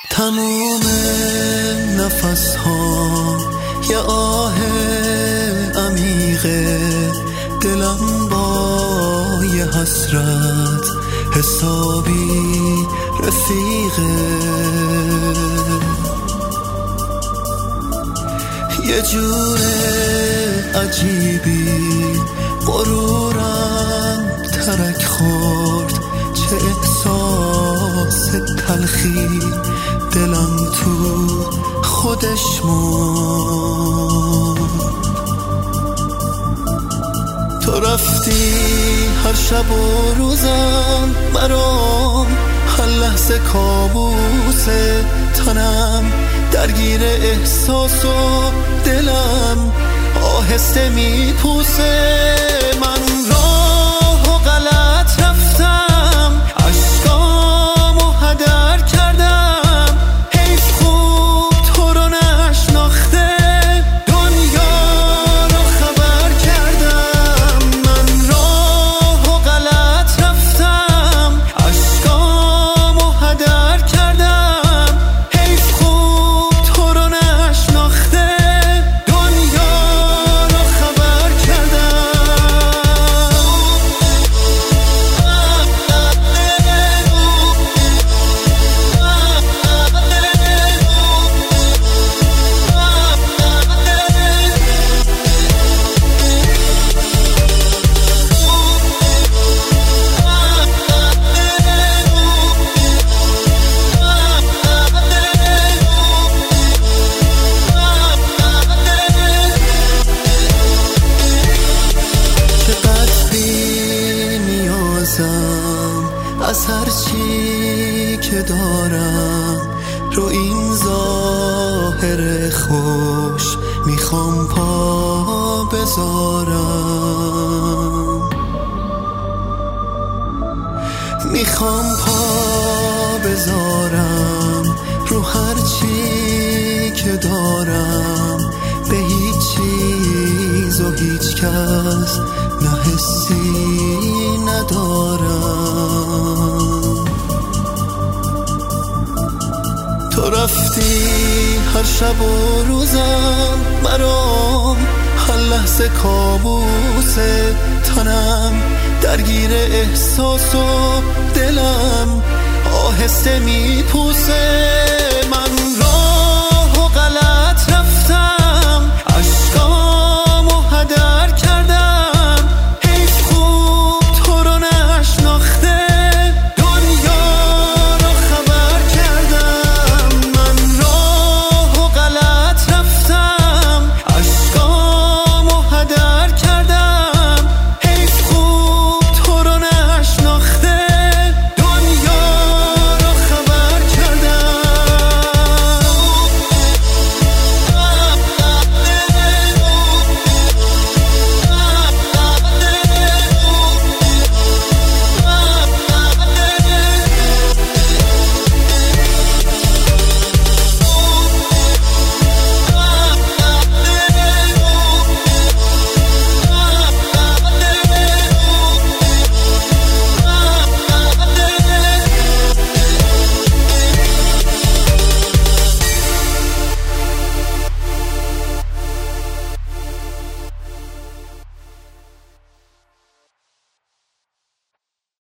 تموم نفس ها یه آه عمیقه، دلم با یه حسرت حسابی رفیقه. یه جور عجیبی غرورم ترک خورد، چه احساس تلخی دلم تو خودش مرد. تو رفتی هر شب و روزم برام، هر لحظه کابوسه، تنم درگیر احساس و دلم آهسته میپوسه. من راه و غلط رفتم، عشقامو هدر کردم، حیف خوب تو رو نشناخته دنیا رو خبر کردم. من راه و غلط رفتم، عشقامو هدر کردم، حیف خوب تو رو نشناخته دنیا رو خبر کردم. چقدر بی نیازم از هر چی که دارم، رو این ظاهر خوش میخوام پا بذارم. میخوام پا بذارم رو هر چی که دارم، به هیچ چیز و هیچ کس نه حسی ندارم. تو رفتی هر شب و روزم برام، هر لحظه کابوسه، تنم درگیر احساس و دلم آهسته میپوسه.